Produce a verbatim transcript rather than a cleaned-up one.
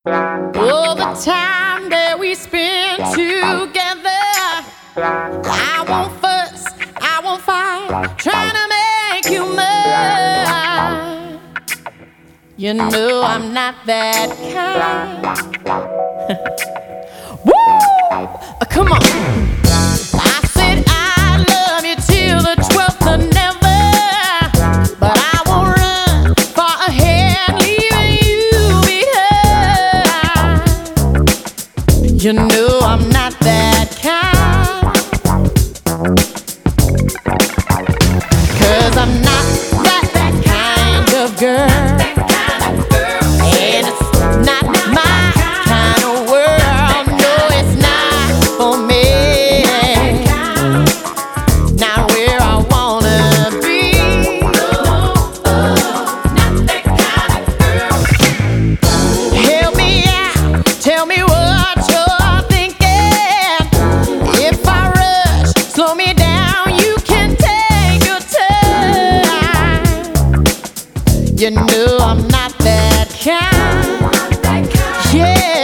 All the time that we spend together, I won't fuss, I won't fight, trying to make you mine. You know I'm not that kind. Woo! Uh, come on. I said I love you till the twelfth of never, but I won't run far ahead, leaving you behind. You know I'm not that kind, 'cause I'm not that, that kind of girl. You know I'm not that kind. Yeah.